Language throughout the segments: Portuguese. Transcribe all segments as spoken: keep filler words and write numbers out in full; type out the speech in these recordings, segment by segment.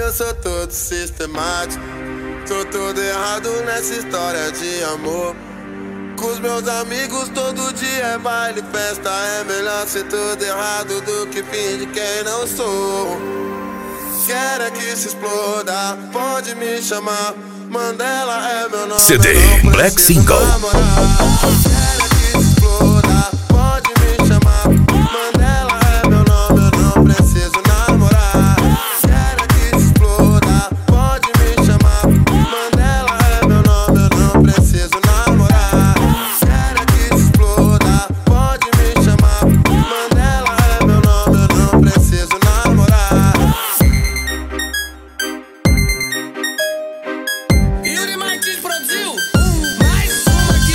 eu sou todo sistemático. Tô todo errado nessa história de amor. Com os meus amigos todo dia é baile, festa. É melhor ser tudo errado do que fingir quem não sou. Quero é que se exploda, pode me chamar. Mandela é meu nome. C D Black Single. Quero é que se exploda, pode me chamar. Mandela é meu nome, eu não preciso namorar. Quero é que se exploda, pode me chamar. Mandela é meu nome, eu não preciso namorar. Quero é que se exploda, pode me chamar. Mandela é meu nome, eu não preciso namorar. Yuri Martins produziu mais uma que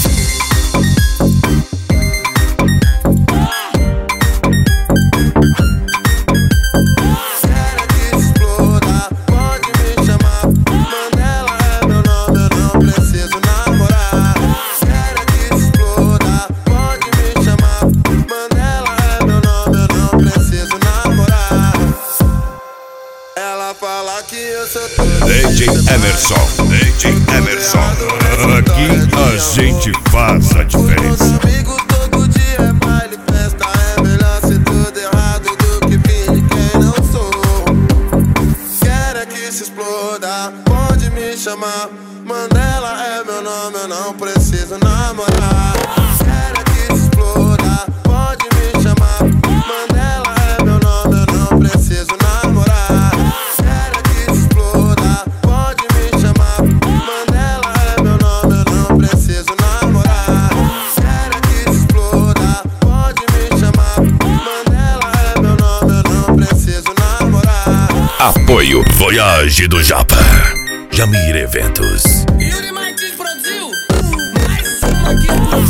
Quero que se exploda, pode me chamar. Mandela é meu nome, eu não preciso namorar. Quero que se exploda, pode me chamar. Mandela é meu nome, eu não preciso namorar. Ela fala que eu sou todo D J Emerson, D J Emerson. Aqui a gente faz a diferença. amigos todo dia é baile, festa. É melhor ser tudo errado do que fingir quem não sou. Quero é que se exploda, pode me chamar. Mandela é meu nome, eu não preciso namorar. Quero é que se exploda, pode me chamar. Mandela é meu nome, eu não preciso namorar. Quero é que se exploda, pode me chamar. Mandela é meu nome, eu não preciso namorar. Quero é que se exploda, pode me chamar. Mandela é meu nome, eu não preciso namorar. Apoio Voyage do Japa. Jamir Eventos. Yuri Martins produziu mais uma que